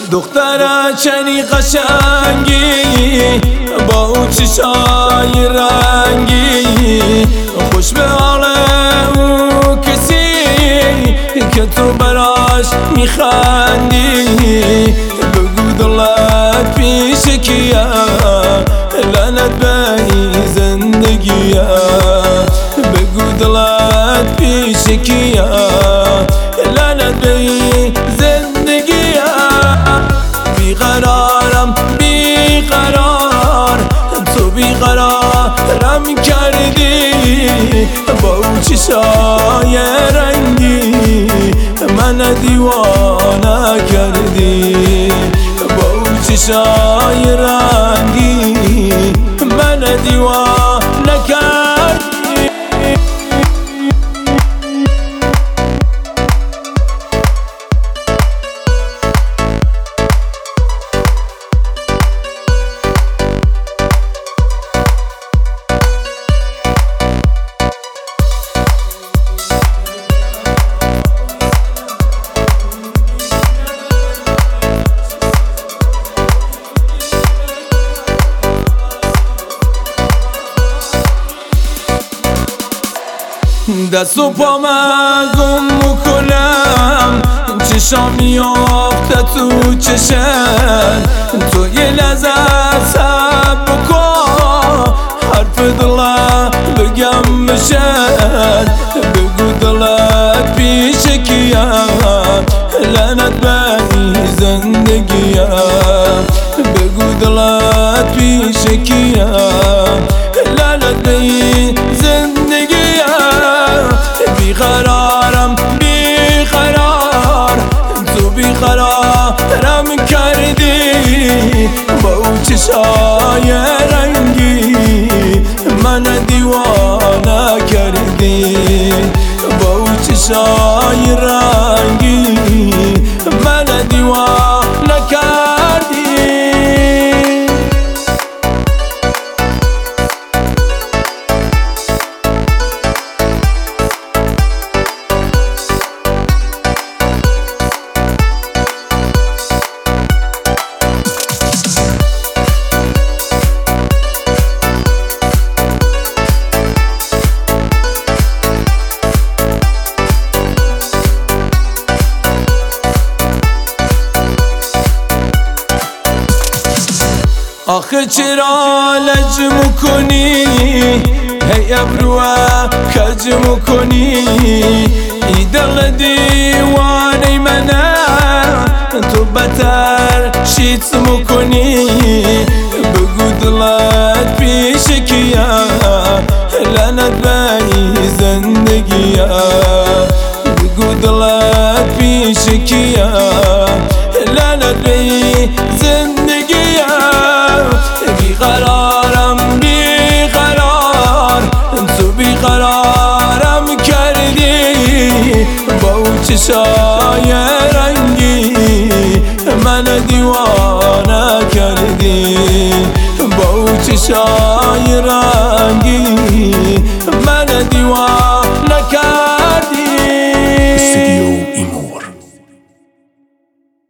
دختره چنی قشنگی با او چشای رنگی، خوش به حال او کسی که تو براش میخندی. بگو دلت پیش کیه، لعنت به این زندگیه. بگو دلت پیش کیه، لعنت به این زندگیه. بیقرارم بیقرار، تو بیقرارم کردی با اون چشای رنگی. من دیوانه کردی با اون چشای رنگی، من دیوانه کردی. دست و پا من گم میکنم، چشام میافته تو چشم. تو یه لحظه صبر بکن، حرف دلم بگم بشن. بگو دلت پیش کیه، لعنت به این زندگیه. بگو دلت پیش کیه، لعنت به این زندگیه. بیقرارم بیقرار، تو بیقرارم کردی با اون چشای رنگی. من دیوانه کردی با اون چشای رنگی، من دیوانه کردی. آخه چرا لج میکنی، هی ابروه کج میکنی. ای دل دیوانه منه، تو بتر شیت میکنی. بگو دلت پیش کیه، لعنت به این زندگیه. بگو دلت پیش کیه، لعنت به این زندگیه. بیقرارم بیقرار، تو بیقرارم کردی با اون چشای رنگی. من دیوانه کردی با اون چشای رنگی، من دیوانه